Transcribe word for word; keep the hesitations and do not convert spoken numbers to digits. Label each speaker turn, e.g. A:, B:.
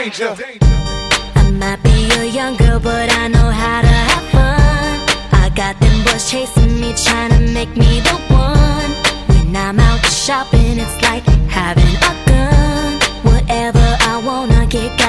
A: danger.
B: I might be a young girl, but I know how to have fun. I got them boys chasing me, trying to make me the one. When I'm out shopping, it's like having a gun. Whatever I wanna get,